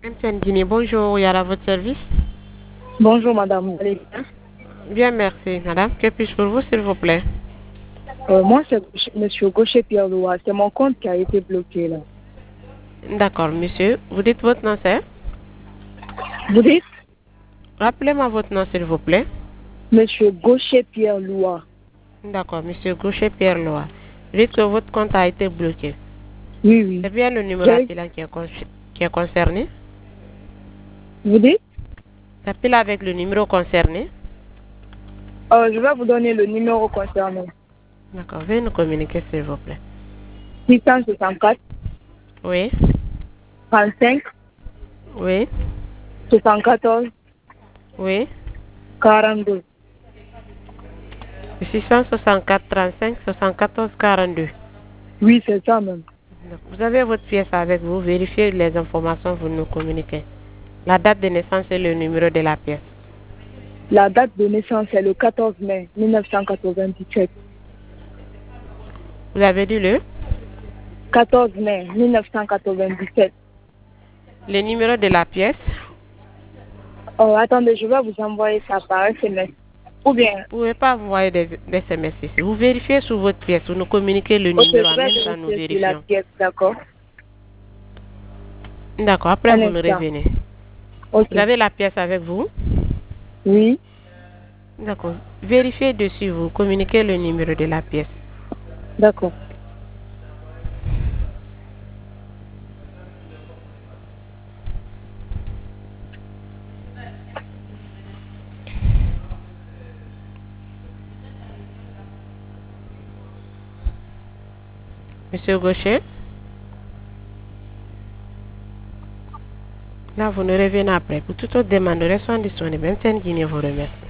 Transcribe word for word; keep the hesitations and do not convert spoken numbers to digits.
M T N Guinée, bonjour, il y a à votre service. Bonjour madame, vous allez bien? Bien, merci madame. Que puis-je pour vous, s'il vous plaît? Euh, moi, c'est monsieur Gaucher Pierre Loa. C'est mon compte qui a été bloqué là. D'accord, monsieur. Vous dites votre nom, c'est? Vous dites? Rappelez-moi votre nom, s'il vous plaît. Monsieur Gaucher Pierre Loa. D'accord, monsieur Gaucher Pierre Loa. Vous dites que votre compte a été bloqué. Oui, oui. C'est bien le numéro J'ai- appelant qui est, con- qui est concerné? Vous dites? Ça pile avec le numéro concerné? Euh, je vais vous donner le numéro concerné. D'accord, veuillez nous communiquer, s'il vous plaît. six cent soixante-quatre, Oui, trente-cinq, oui, soixante-quatorze, oui. quarante-deux. six cent soixante-quatre, trente-cinq, soixante-quatorze, quarante-deux. Oui, c'est ça même. Vous avez votre pièce avec vous, vérifiez les informations, vous nous communiquez. La date de naissance et le numéro de la pièce. La date de naissance est le quatorze mai mille neuf cent quatre-vingt-dix-sept. Vous avez dit le quatorze mai mille neuf cent quatre-vingt-dix-sept. Le numéro de la pièce. Oh, attendez, je vais vous envoyer ça par S M S. Ou bien, Vous ne pouvez pas envoyer des, des S M S ici. Vous vérifiez sur votre pièce, vous nous communiquez le ok, numéro, je en vais même temps nous vérifier sur la vérifions. pièce, d'accord? D'accord, après Un vous nous instant. revenez. Ok. Vous avez la pièce avec vous? Oui, D'accord. Vérifiez dessus, vous communiquez le numéro de la pièce. d'accord. Monsieur Gaucher? Là, vous nous revenez après. Pour toute autre demande, nous restons disponibles. M T N Guinée vous remercie.